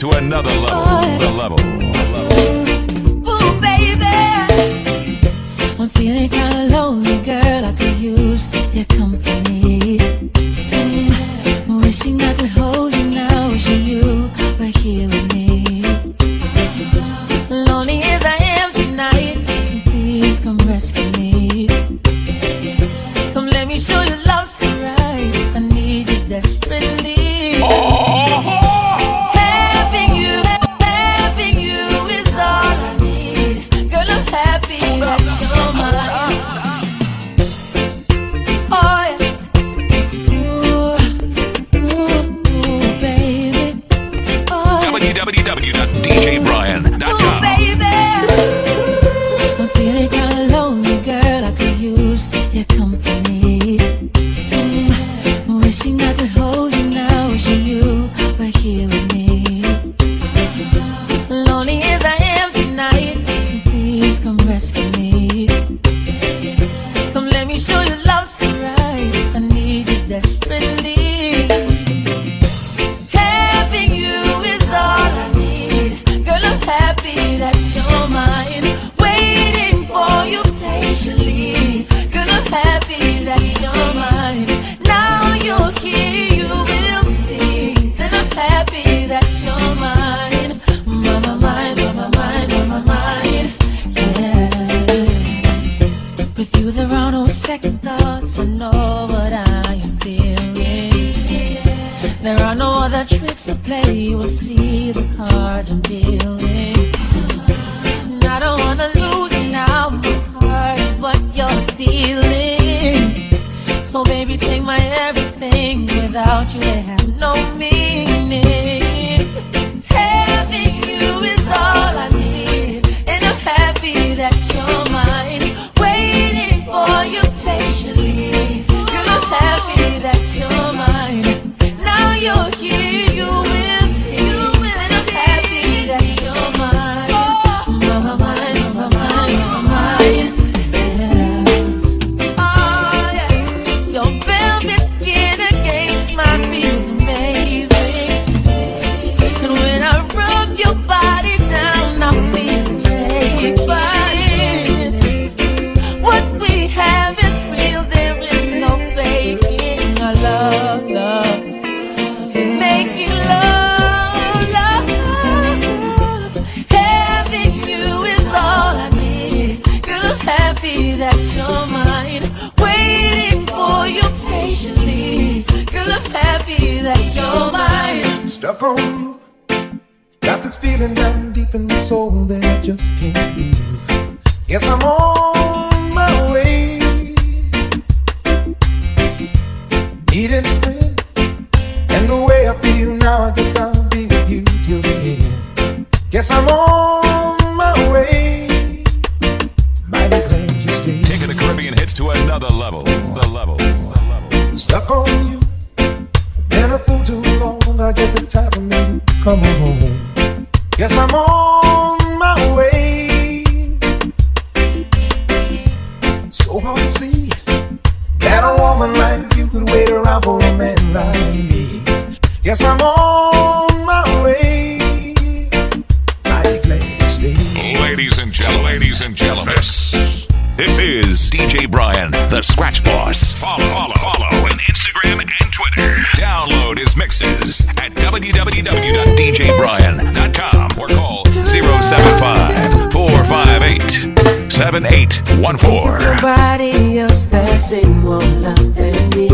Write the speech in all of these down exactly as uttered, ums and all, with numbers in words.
to another level. The level. The level. Ooh, baby, I'm feeling kinda lonely, girl. I could use your company. Mm, wishing I could hold you now, wishing you were here with me. Lonely as I am tonight, please come rescue me. Come let me show you love's so right. I need you desperately. Oh. Having you, having you is all I need. Girl, I'm happy that you're mine. Oh yes. Ooh, ooh, ooh, baby. Oh, w w w dot d j brian dot com. ooh, baby. I'm feeling kinda lonely, girl. I could use your company. Mm, wishing I could hold you now, wishing you were here with me. Lonely as I am tonight, please come rescue me. Come let me show you love's so right. I need you desperately. Having you is all I need. Girl, I'm happy that you're mine. Waiting for you patiently. Girl, I'm happy that you're mine. Now you're here, you will see that I'm happy that you're mine. Mama mine, mama mine, mama mine. Yes. With you there are no second thoughts. I know what I am feeling. There are no other tricks to play. You will see the cards I'm dealing. And I don't wanna lose you now. My heart is what you're stealing. So baby, take my everything. Without you, they have no meaning. Having you is all I need, and I'm happy that you're mine. Waiting for you patiently. Girl, I'm happy that you're mine. Now you're here, you will see that I'm happy that you're mine. Mama mine, mama mine, mama mine. Yes. Oh yeah. Your velvet skin against my feels amazing. And when I rub your body down, I feel the shake. What we have is real, there is no faking. I love, love, making love, love. Having you is all I need. Girl, I'm happy that you're mine. Waiting for you patiently. Girl, I'm happy that you're mine. Stuck on you. Got this feeling down deep in my soul that I just can't lose. Yes, I'm on my way. Needing a friend. And the way I feel now, I guess I'll be with you till the end. Guess I'm on my way. Mighty glad you stayed. Taking the Caribbean hits to another level. The level. The level. Stuck on you. Been a fool too long. I guess it's time for me to come home. Guess I'm on my way. So hard to see that a woman like you could wait around for a man like me. Guess I'm on my way. Mighty glad to stay. Ladies and gentlemen, ladies and gentlemen, this, this is D J Brian, the Scratch Boss. Follow, follow, follow on Instagram and Twitter. Download his mixes at w w w dot d j brian dot com or call zero seven five, four five eight, seven eight one four. Nobody else that's in more love than me.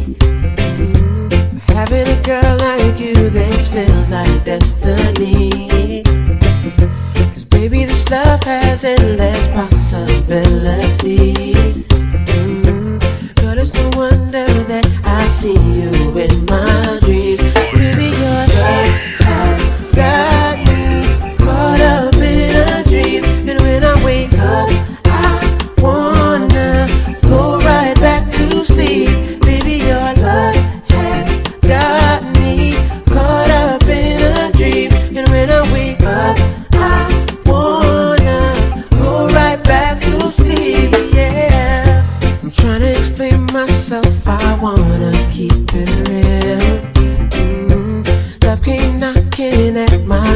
Having a girl like you, this feels like destiny. 'Cause baby, this love has endless possibilities. Mm, but it's no wonder that I see you in my dreams. Baby, your love has got me caught up in a dream. And when I wake up, I wanna go right back to sleep. Baby, your love has got me caught up in a dream. And when I wake up, I wanna go right back to sleep. Yeah, I'm trying to explain myself. I wanna keep it real. Mm, love came knocking at my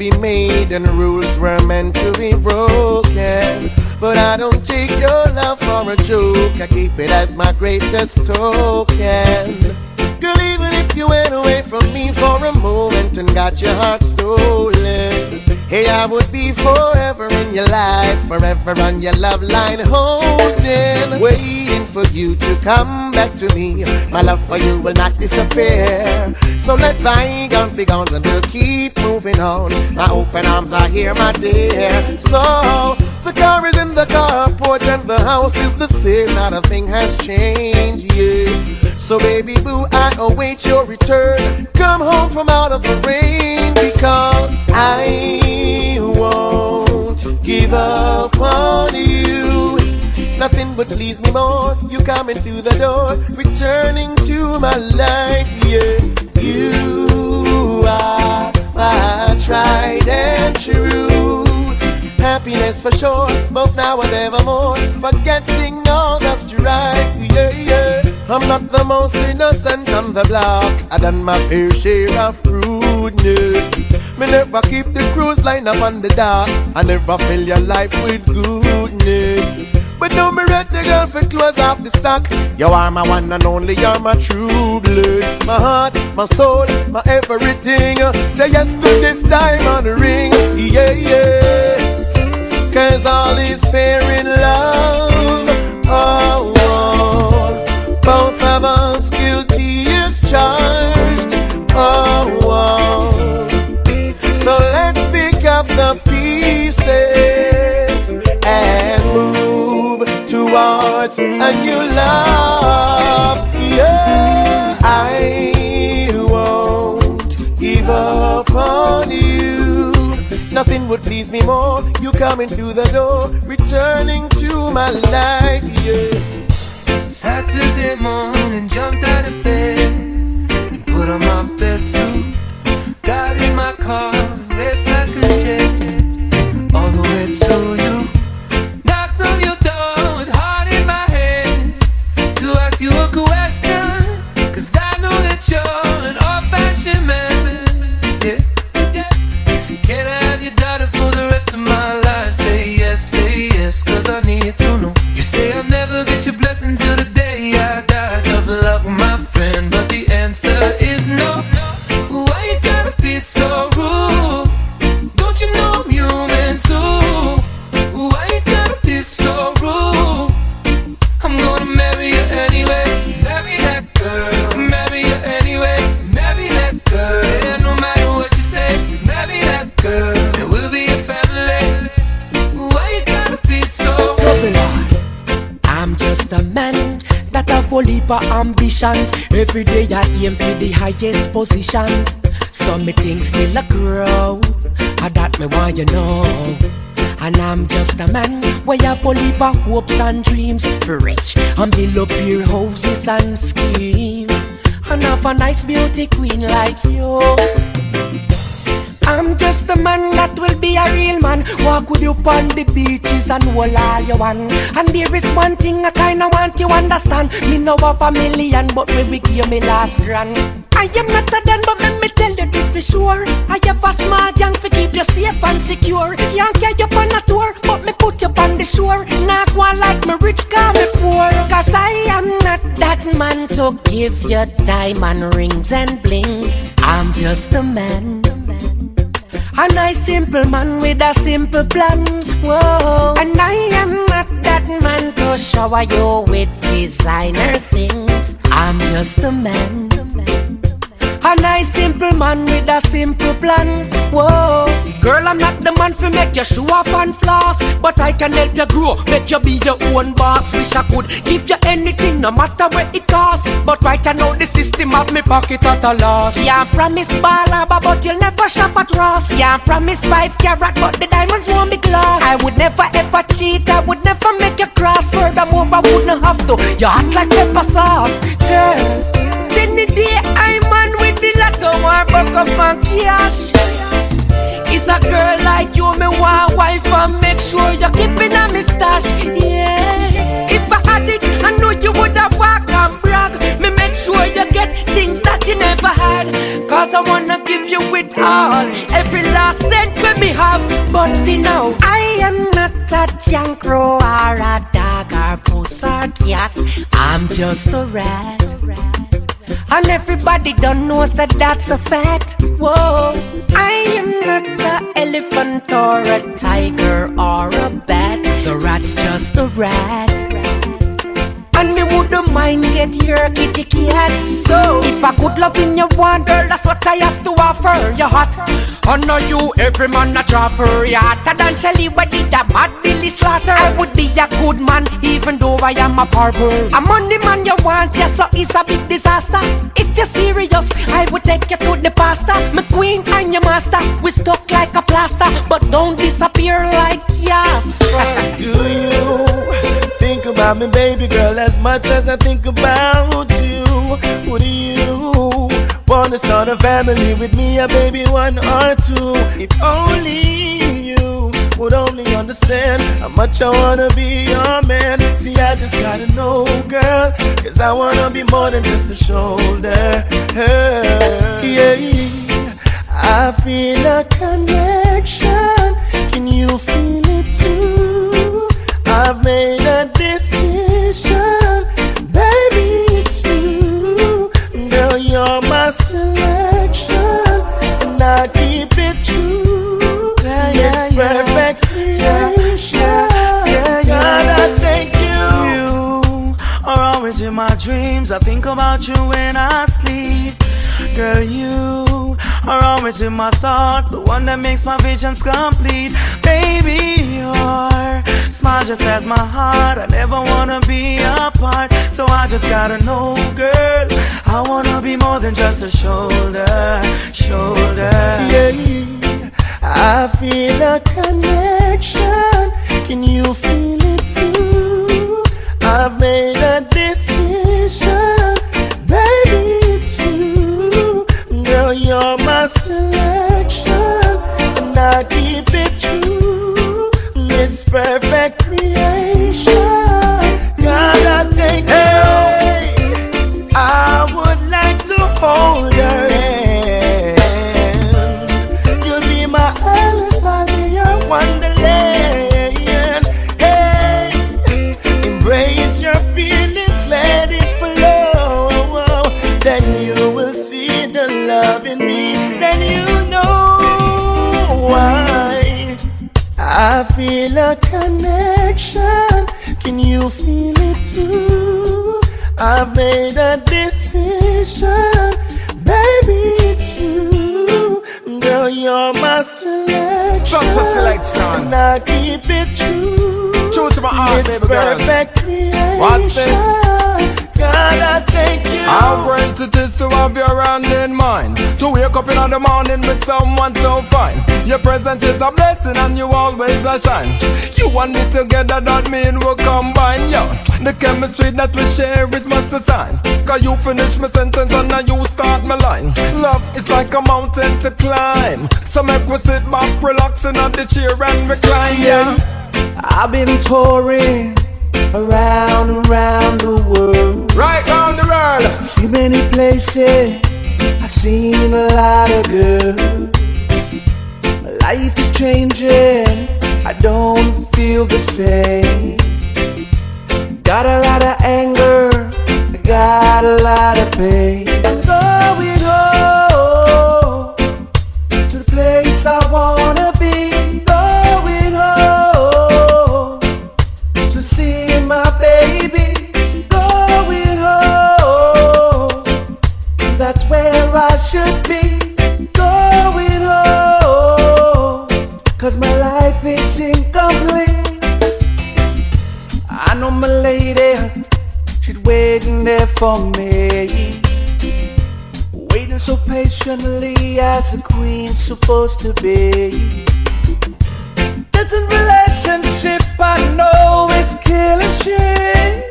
be made and rules were meant to be broken. But I don't take your love for a joke, I keep it as my greatest token. Girl, even if you went away from me for a moment and got your heart stolen, hey, I would be forever in your life, forever on your love line holding, waiting for you to come back to me. My love for you will not disappear. So let bygones be gone and we'll keep moving on. My open arms are here, my dear. So the car is in the carport and the house is the same. Not a thing has changed, yeah. So baby boo, I await your return. Come home from out of the rain, because I won't give up on you. Nothing would please me more. You coming through the door, returning to my life, yeah. You are my tried and true happiness for sure, both now and evermore. Forgetting all the strife, yeah, yeah. I'm not the most innocent on the block. I done my fair share of rudeness. Me never keep the cruise line up on the dock. I never fill your life with goodness. But don't be ready, girl, for close off the stock. You are my one and only, you're my true bliss. My heart, my soul, my everything. Say yes to this diamond ring, yeah, yeah. Cause all is fair in love. Oh, oh. Both of us guilty as charged. Oh, oh. So let's pick up the pieces and move towards a new love. Yeah, I won't give up on you. Nothing would please me more. You coming through the door, returning to my life, yeah. Saturday morning, jumped out of bed and put on my best suit. Got in my car, raced like a jet, all the way to you. Knocked on your door with heart in my head to ask you a question, cause I know that you're an old-fashioned man, yeah. Can I have your daughter for the rest of my life? Say yes, say yes, cause I need to know. You say I'll never get your blessing till the day I die. Tough luck, my friend, but the answer is no. Why you gotta be so rude? Don't you know I'm human too? Why you gotta be so rude? I'm gonna marry you anyway. Marry that girl, marry you anyway. Marry that girl, yeah, no matter what you say. Marry that girl, and we'll be a family. Why you gotta be so rude? I'm just a man that have full heap of ambitions. Every day I aim for the highest positions. So me things still a grow, and that me want you know. And I'm just a man where you full heap of hopes and dreams. For rich and build up your houses and scheme, and have a nice beauty queen like you. I'm just a man that will be a real man. Walk with you on the beaches and hold all you want. And there is one thing I kinda want you understand. Me know of a million, but me will give you me last grand. I am not a dan, but let me tell you this for sure. I have a small young to keep you safe and secure. Can't carry you on a tour, but me put you on the shore. Not one like me rich, call me poor. Cause I am not that man to give you diamond rings and blings. I'm just a man, a nice simple man with a simple plan. Whoa. And I am not that man to shower you with designer things. I'm just a man, a nice simple man with a simple plan. Whoa. Girl, I'm not the man for make you show off and floss, but I can help you grow, make you be your own boss. Wish I could give you anything, no matter what it costs, but right now the system have me pocket at a loss. Yeah, I promise Balaba, but you'll never shop at Ross. Yeah, I promise five carat, but the diamonds won't be gloss. I would never ever cheat, I would never make you cross. Furthermore, I wouldn't have to. You act like pepper sauce, girl. Then the day I'm on with the lotto, I broke up and cash. It's a girl like you, me want wife and make sure you're keeping a me stash. Yeah. If I had it, I know you would have walk and brag. Me make sure you get things that you never had. Cause I wanna give you it all, every last cent. have. But for now, I am not a jankro or a dog or puss or cat. I'm just a rat. And everybody don't know so that's a fact. Whoa, I am not an elephant or a tiger or a bat. The rat's just a rat. And me wouldn't mind get your kitty cat. So if I could love in your one girl, that's what I have to offer. You're hot. I know you, every man a draw for you. Hotter than Shelly, what did a mad Billy Slaughter? I would be a good man, even though I am a barber. I'm on the man you want, yes, so it's a big disaster. If you're serious, I would take you to the pastor. My queen and your master, we stuck like a plaster, but don't disappear like yes. Do you think about me, baby girl, as much as I think about you? Would you wanna start a family with me, a baby one or two? If only you would only understand how much I wanna be your man. See, I just gotta know, girl, cause I wanna be more than just a shoulder. Yeah, I feel a connection. Can you feel it too? I've made a decision, baby, it's you. Girl, you're my selection, and I keep it true. Yeah, yeah, it's perfect creation. Yeah, yeah, yeah. God, I thank you. You are always in my dreams. I think about you when I sleep. Girl, you are always in my thought, the one that makes my visions complete. Baby, your smile just has my heart. I never wanna be apart, so I just gotta know, girl, I wanna be more than just a shoulder, shoulder. Yeah, I feel a connection. Can you feel it too? I've made a decision, baby, it's you. Girl, you're my selection, and I keep it true. It's perfect creation. God, I thank you. Hey, I would like to hold your hand. You'll be my Alice in your wonderland. Hey, embrace your feelings, let it flow. Then you will see the love in me. Then you know why I feel a connection. Can you feel it too? I've made a decision, baby, it's you. Girl, you're my selection. Such a selection. And I keep it true. True to my heart, it's baby girl. Perfect creation. What's this? God, I thank you. How great it is to have your hand in mind, to wake up in the morning with someone so fine. Your presence is a blessing and you always a shine. You and me together, that mean we'll combine. Yo, the chemistry that we share is must assign. Cause you finish my sentence and now you start my line. Love is like a mountain to climb, so make we sit back, relaxing on the chair and recline. Yeah, I've been touring around, around the world. Right round the world. See many places, I've seen a lot of good. My life is changing, I don't feel the same. Got a lot of anger, I got a lot of pain. I'm going home to the place I wanna be. Going home to see my baby. Going home, that's where I should be. Going home, cause my life is incomplete. I know my lady, she's waiting there for me, waiting so patiently as a queen's supposed to be. This relationship I know is killing shit.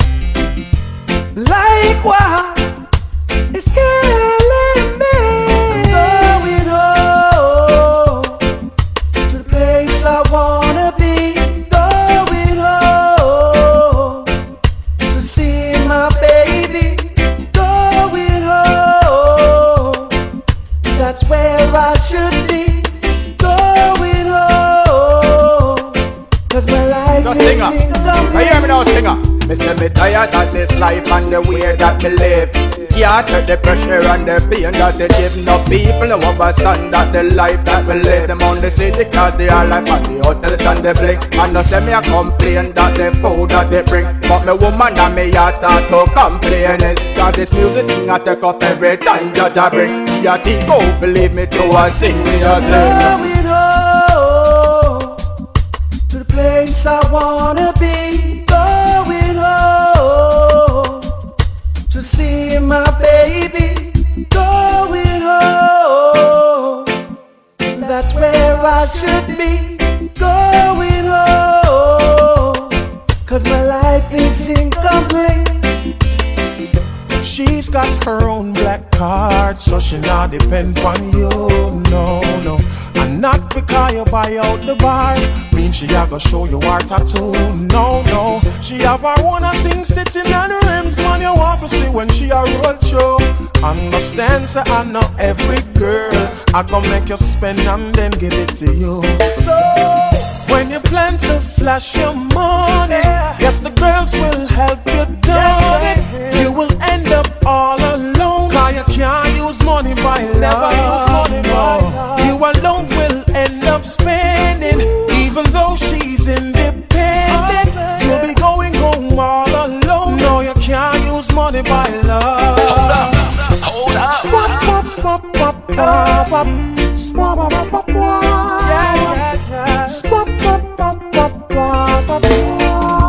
Like what? It's killing me. Going home to the place I wanna be. Going home to see my baby. Going home, that's where I should be. Going home. no singer. You hear me now, singer? Me say me tired of this life and the way that me live. Yeah, to the pressure and the pain that they give. No people no understand that the life that we live. Them on the city cause they are life at the hotels and the blink. And no say me a complain that the food that they bring. But me woman and me a start to complaining. Cause this music thing I take up every time that I bring. Yeah, think oh, believe me too, I sing me a sing. Going home to the place I wanna be. Going home to see my baby. Going home, that's where I should be. Going home, cause my life is incomplete. She's got her own black card, so she not depend on you, no, no. And not because you buy out the bar, mean she a go show you her tattoo, no, no. She have her own thing sitting on her rims, man, you want to see when she a road show. Understand, say I know every girl, I gon' make you spend and then give it to you. So when you plan to flash your money, yes, the girls will help you do it. You will end up all alone, cause you can't use money by love. Never use money by love. You alone will end up spending, even though she's independent. You'll be going home all alone. No, you can't use money by love. Hold up, hold up. Swap, swap, swap, swap, swap, swap, swap, swap, yeah, yeah, yeah. Swap, swap, swap, swap, swap, swap.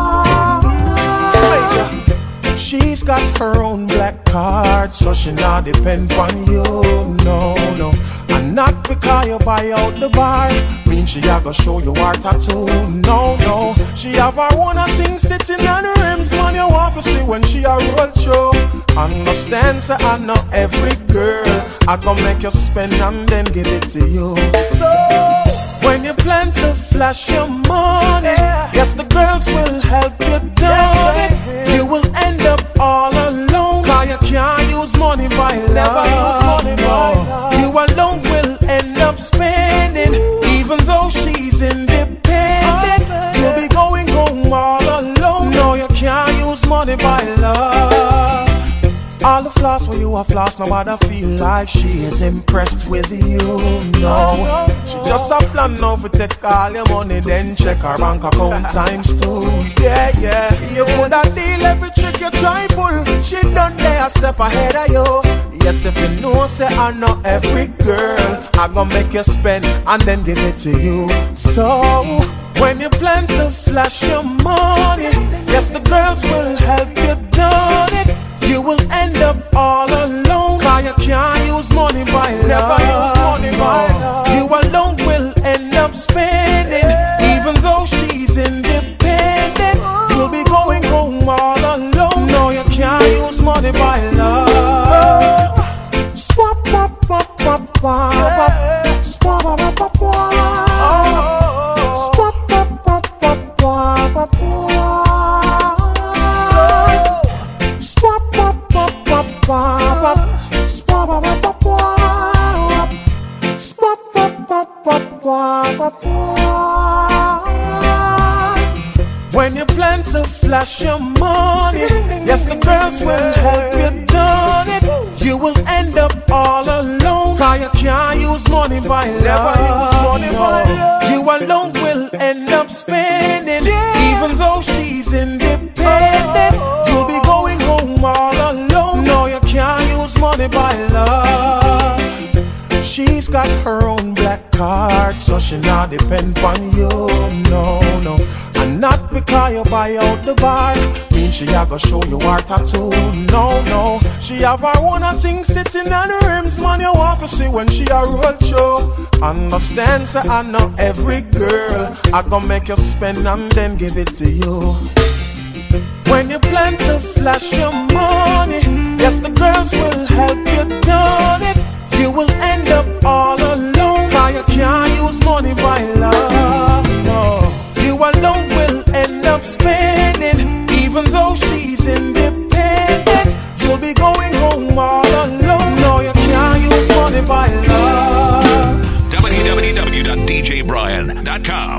She's got her own black card, so she not depend on you, no, no. And not because you buy out the bar, mean she a go show you her tattoo, no, no. She have her own thing sitting on her rims, man, you want to see when she a road show. Understand, say I know every girl, I gon' make you spend and then give it to you. So when you plan to flash your money, yes, the girls will help you do it. You will end up all alone, cause you can't use money by love. Never use money by love. You alone will end up spending, even though she's independent. You'll be going home all alone. No, you can't use money by love. All the flaws where you are floss, nobody feel like she is impressed with you, no. She just a plan now for take all your money, then check her bank account times two. Yeah, yeah, you coulda deal every trick you try pull. She done there a step ahead of you. Yes, if you know, say I know every girl, I gon' make you spend and then give it to you. So when you plan to flash your money, yes, the girls will help you do it. You will end up all alone, cause you can't use money by love. Never use money by love. You alone will end up spending, even though she's independent. You'll be going home all alone. No, you can't use money by love. Swap, swap, swap, swap, swap, swap, swap, swap, swap. When you plan to flash your money, yes, the girls will help you do it. You will end up all alone, cause you can't use money by love. Never use money by love. You alone will end up spending, even though she's independent. You'll be going home all alone. No, you can't use money by love. She's got her own black card, so she not depend on you, no, no. And not because you buy out the bar, mean she a go show you her tattoo, no, no. She have her own thing sitting on her rims, man, you want to see when she a road show. Understand, say I know every girl, I gon' make you spend and then give it to you. When you plan to flash your money, yes, the girls will help you do it. You will end up all alone, cause you can't use money by love, no. You alone will end up spending, even though she's independent. You'll be going home all alone. No, you can't use money by love. w w w dot d j brian dot com